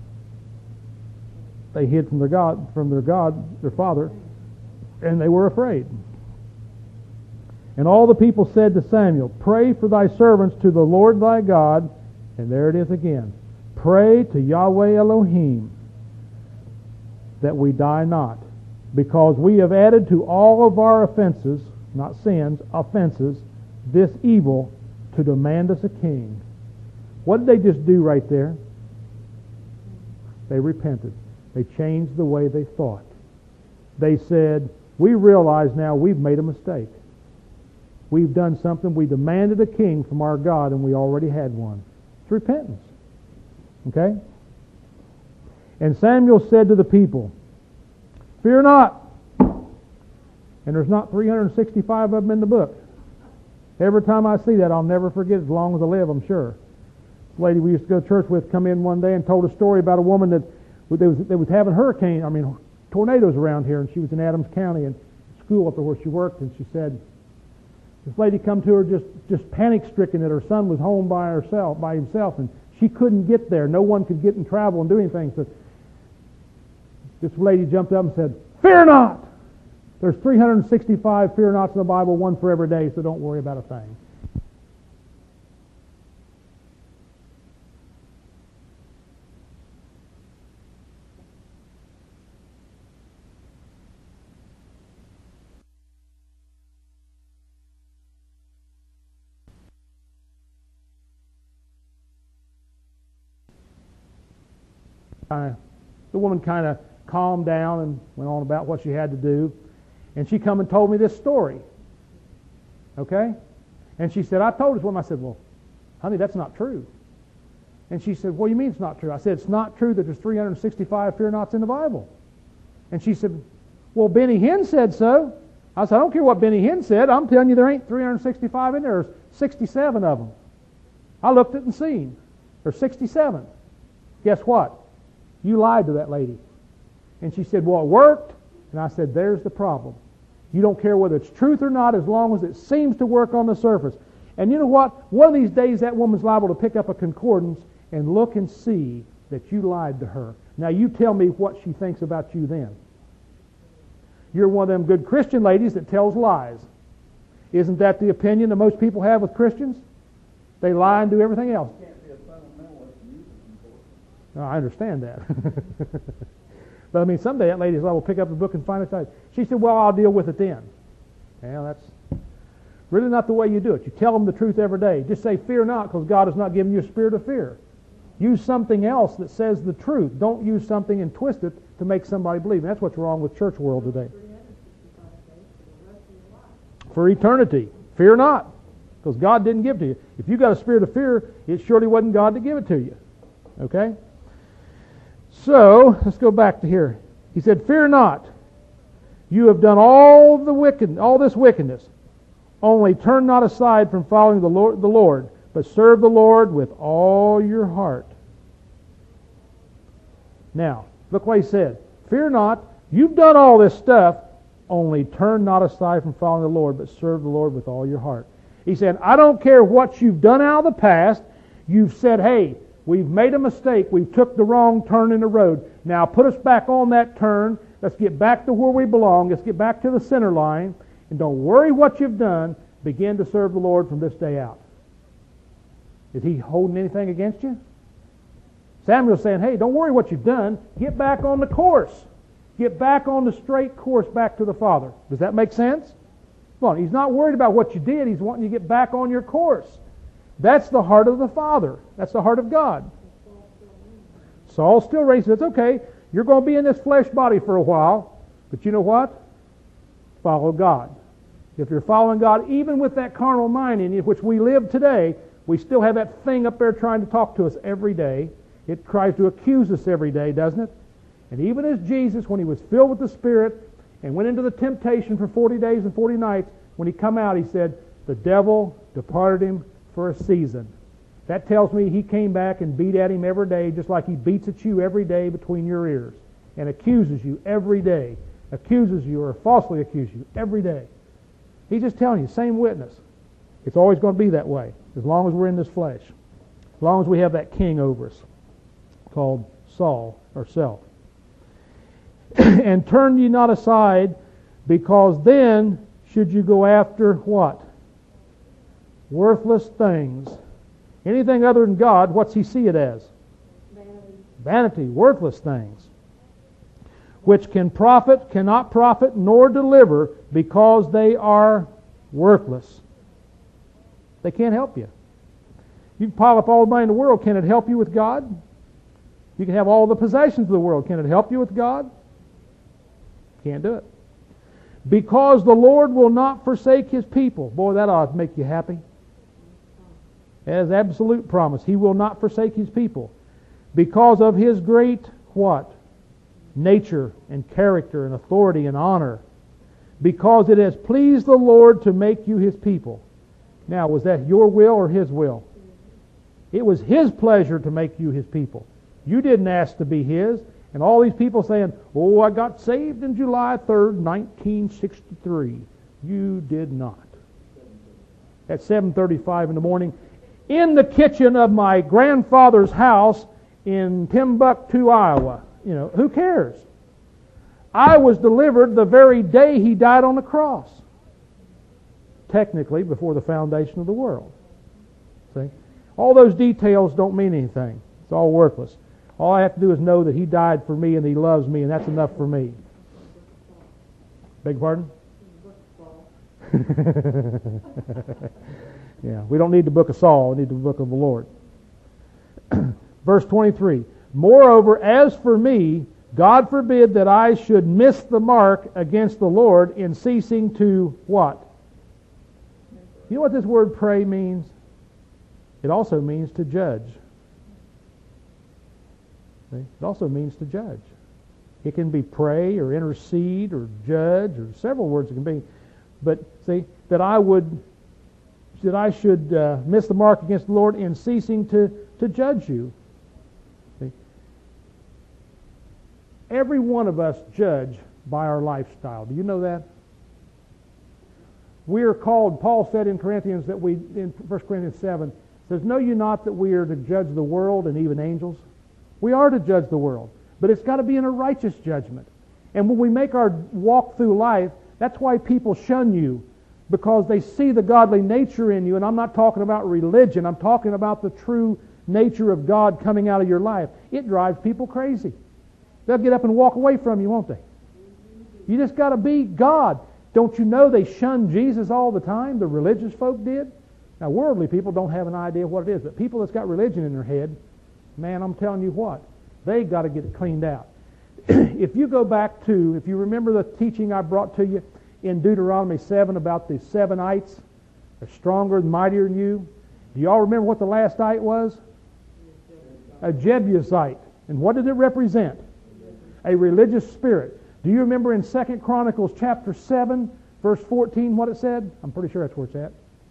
They hid from their God, from their God, their father, and they were afraid. And all the people said to Samuel, "Pray for thy servants to the Lord thy God," and there it is again, "Pray to Yahweh Elohim, that we die not, because we have added to all of our offenses," not sins, offenses, "this evil to demand us a king." What did they just do right there? They repented. They changed the way they thought. They said, we realize now we've made a mistake. We've done something. We demanded a king from our God, and we already had one. It's repentance. Okay? And Samuel said to the people, "Fear not." And there's not three hundred sixty-five of them in the book. Every time I see that, I'll never forget it as long as I live, I'm sure. This lady we used to go to church with come in one day and told a story about a woman that they was, they was having hurricane, I mean, tornadoes around here, and she was in Adams County and school up there where she worked, and she said, this lady come to her just, just panic-stricken that her son was home by herself, by himself, and she couldn't get there. No one could get and travel and do anything. So this lady jumped up and said, "Fear not! There's three hundred sixty-five fear nots in the Bible, one for every day, so don't worry about a thing." Uh, the woman kind of calmed down and went on about what she had to do. And she come and told me this story. Okay? And she said, I told this woman, I said, well, honey, that's not true. And she said, what do you mean it's not true? I said, it's not true that there's three hundred sixty-five fear nots in the Bible. And she said, well, Benny Hinn said so. I said, I don't care what Benny Hinn said. I'm telling you there ain't three hundred sixty-five in there. There's sixty-seven of them. I looked at it and seen. There's sixty-seven. Guess what? You lied to that lady. And she said, well, it worked. And I said, there's the problem. You don't care whether it's truth or not as long as it seems to work on the surface. And you know what? One of these days that woman's liable to pick up a concordance and look and see that you lied to her. Now you tell me what she thinks about you then. You're one of them good Christian ladies that tells lies. Isn't that the opinion that most people have with Christians? They lie and do everything else. No, I understand that. But I mean, someday that lady's liable to pick up the book and find it. She said, well, I'll deal with it then. Well, that's really not the way you do it. You tell them the truth every day. Just say, fear not, because God has not given you a spirit of fear. Use something else that says the truth. Don't use something and twist it to make somebody believe. And that's what's wrong with church world today. For eternity. Fear not, because God didn't give it to you. If you got a spirit of fear, it surely wasn't God to give it to you. Okay? So, let's go back to here. He said, fear not. You have done all the wicked, all this wickedness. Only turn not aside from following the Lord, the Lord, but serve the Lord with all your heart. Now, look what he said. Fear not. You've done all this stuff. Only turn not aside from following the Lord, but serve the Lord with all your heart. He said, I don't care what you've done out of the past. You've said, hey, we've made a mistake. We've took the wrong turn in the road. Now put us back on that turn. Let's get back to where we belong. Let's get back to the center line. And don't worry what you've done. Begin to serve the Lord from this day out. Is he holding anything against you? Samuel's saying, hey, don't worry what you've done. Get back on the course. Get back on the straight course back to the Father. Does that make sense? Well, he's not worried about what you did. He's wanting you to get back on your course. That's the heart of the Father. That's the heart of God. Saul still raised. It's okay. You're going to be in this flesh body for a while. But you know what? Follow God. If you're following God, even with that carnal mind in you, which we live today, we still have that thing up there trying to talk to us every day. It tries to accuse us every day, doesn't it? And even as Jesus, when he was filled with the Spirit and went into the temptation for forty days and forty nights, when he come out, he said, the devil departed him for a season. That tells me he came back and beat at him every day, just like he beats at you every day between your ears and accuses you every day, accuses you or falsely accuses you every day. He's just telling you, same witness. It's always going to be that way, as long as we're in this flesh, as long as we have that king over us called Saul or self. And turn ye not aside, because then should you go after what? Worthless things. Anything other than God, what's he see it as? Vanity. Vanity, worthless things. Which can profit, cannot profit, nor deliver, because they are worthless. They can't help you. You can pile up all the money in the world. Can it help you with God? You can have all the possessions of the world. Can it help you with God? Can't do it. Because the Lord will not forsake his people. Boy, that ought to make you happy. As absolute promise. He will not forsake his people. Because of his great, what? Nature and character and authority and honor. Because it has pleased the Lord to make you his people. Now, was that your will or His will? It was His pleasure to make you His people. You didn't ask to be His. And all these people saying, oh, I got saved in July third, nineteen sixty-three. You did not. At seven thirty-five in the morning, in the kitchen of my grandfather's house in Timbuktu, Iowa. You know, who cares? I was delivered the very day He died on the cross. Technically, before the foundation of the world. See? All those details don't mean anything. It's all worthless. All I have to do is know that He died for me and He loves me, and that's enough for me. Beg your pardon? Yeah, we don't need the book of Saul, we need the book of the Lord. Verse twenty-three, moreover, as for me, God forbid that I should miss the mark against the Lord in ceasing to what? You know what this word pray means? It also means to judge. See? It also means to judge. It can be pray or intercede or judge or several words it can be. But see, that I would, that I should uh, miss the mark against the Lord in ceasing to, to judge you. See? Every one of us judge by our lifestyle. Do you know that? We are called, Paul said in Corinthians that we, in First Corinthians seven, says, know you not that we are to judge the world and even angels? We are to judge the world, but it's got to be in a righteous judgment. And when we make our walk through life, that's why people shun you, because they see the godly nature in you. And I'm not talking about religion. I'm talking about the true nature of God coming out of your life. It drives people crazy. They'll get up and walk away from you, won't they? You just got to be God. Don't you know they shun Jesus all the time? The religious folk did. Now, worldly people don't have an idea what it is, but people that's got religion in their head, man, I'm telling you what, they got to get it cleaned out. If you go back to, if you remember the teaching I brought to you in Deuteronomy seven about the seven ites, they're stronger and mightier than you. Do you all remember what the last ite was? A Jebusite. And what did it represent? A religious spirit. Do you remember in Second Chronicles chapter seven, verse fourteen, what it said? I'm pretty sure that's where it's at.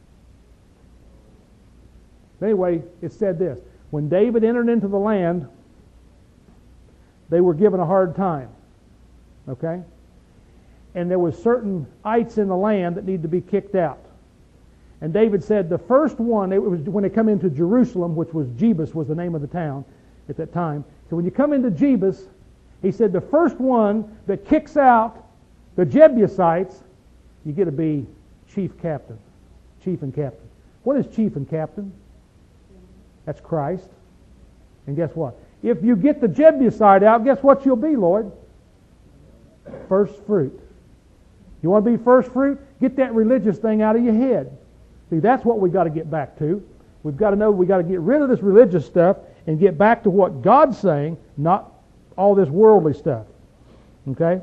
Anyway, it said this. When David entered into the land, they were given a hard time. Okay? And there was certain ites in the land that needed to be kicked out. And David said the first one, it was when they come into Jerusalem, which was Jebus was the name of the town at that time. So when you come into Jebus, he said the first one that kicks out the Jebusites, you get to be chief captain. Chief and captain. What is chief and captain? That's Christ. And guess what? If you get the Jebusite out, guess what you'll be, Lord? First fruit. You want to be first fruit? Get that religious thing out of your head. See, that's what we've got to get back to. We've got to know we've got to get rid of this religious stuff and get back to what God's saying, not all this worldly stuff. Okay?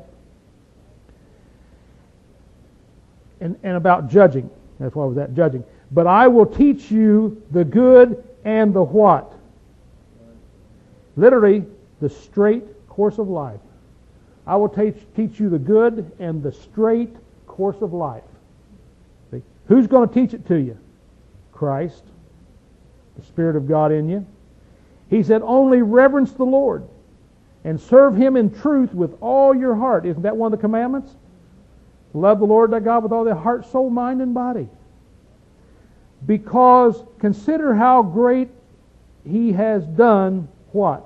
And, and about judging. That's why I was at judging. But I will teach you the good and the what? Literally, the straight course of life. I will teach, teach you the good and the straight course of life. See? Who's going to teach it to you? Christ, the Spirit of God in you. He said, only reverence the Lord and serve Him in truth with all your heart. Isn't that one of the commandments? Love the Lord thy God with all thy heart, soul, mind, and body. Because consider how great He has done what?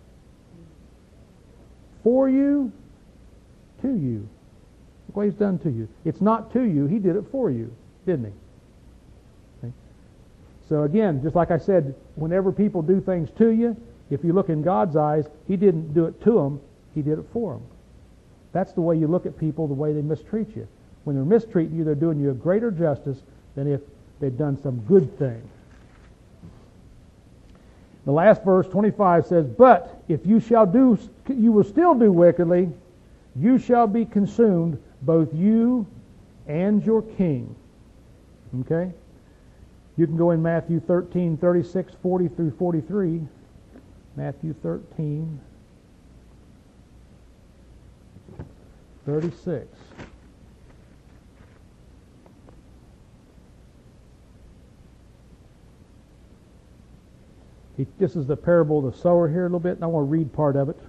For you, to you. Look what He's done to you. It's not to you. He did it for you, didn't He? Okay. So again, just like I said, whenever people do things to you, if you look in God's eyes, He didn't do it to them. He did it for them. That's the way you look at people, the way they mistreat you. When they're mistreating you, they're doing you a greater justice than if they've done some good thing. The last verse, twenty-five, says, but if you shall do, you will still do wickedly, you shall be consumed, both you and your king. Okay? You can go in Matthew thirteen, thirty-six, forty through forty-three. Matthew thirteen, thirty-six. He, this is the parable of the sower here a little bit, and I want to read part of it.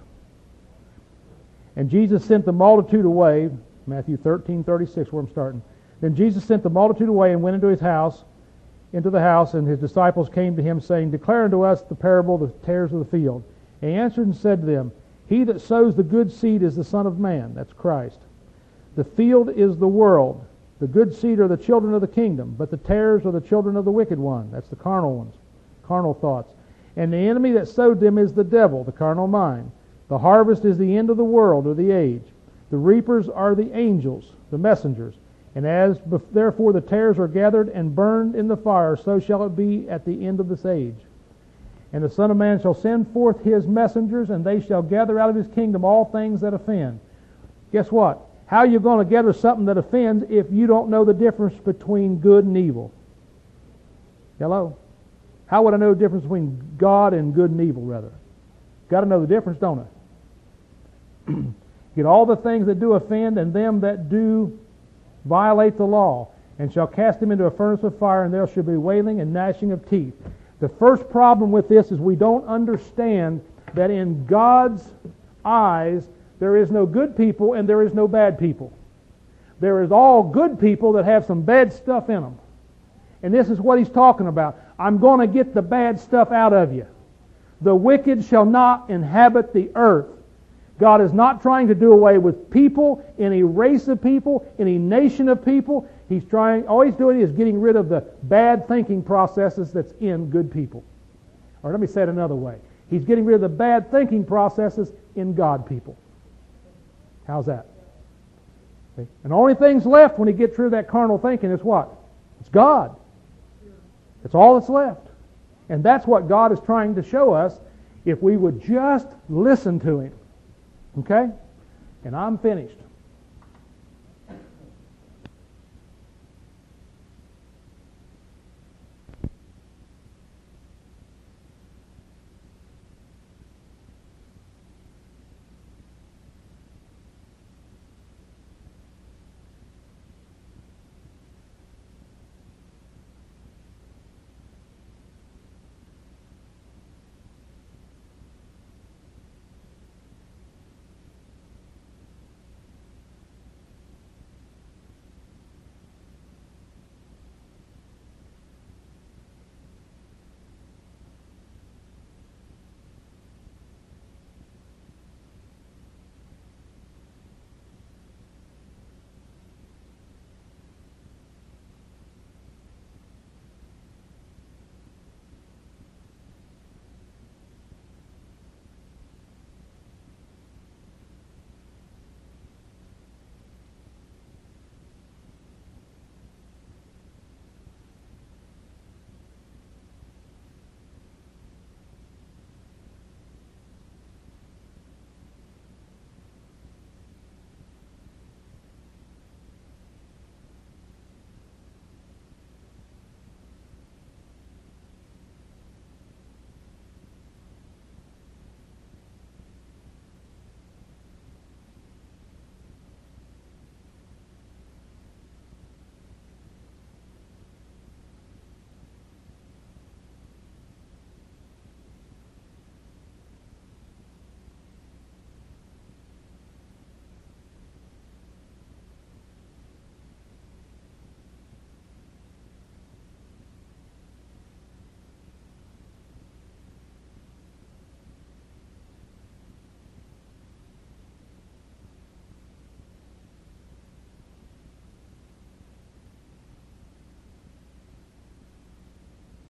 And Jesus sent the multitude away, Matthew thirteen thirty-six, where I'm starting. Then Jesus sent the multitude away and went into his house, into the house, and his disciples came to him, saying, Declare unto us the parable of the tares of the field. And he answered and said to them, He that sows the good seed is the Son of Man, that's Christ. The field is the world. The good seed are the children of the kingdom, but the tares are the children of the wicked one, that's the carnal ones, carnal thoughts. And the enemy that sowed them is the devil, the carnal mind. The harvest is the end of the world, or the age. The reapers are the angels, the messengers. And as therefore the tares are gathered and burned in the fire, so shall it be at the end of this age. And the Son of Man shall send forth his messengers, and they shall gather out of his kingdom all things that offend. Guess what? How are you going to gather something that offends if you don't know the difference between good and evil? Hello? How would I know the difference between God and good and evil, rather? Got to know the difference, don't I? Get all the things that do offend, and them that do violate the law, and shall cast them into a furnace of fire, and there shall be wailing and gnashing of teeth. The first problem with this is we don't understand that in God's eyes there is no good people and there is no bad people. There is all good people that have some bad stuff in them. And this is what he's talking about. I'm going to get the bad stuff out of you. The wicked shall not inhabit the earth. God is not trying to do away with people, any race of people, any nation of people. He's trying, all he's doing is getting rid of the bad thinking processes that's in good people. Or let me say it another way. He's getting rid of the bad thinking processes in God people. How's that? See? And the only thing's left when he gets rid of that carnal thinking is what? It's God. It's all that's left. And that's what God is trying to show us if we would just listen to Him. Okay? And I'm finished.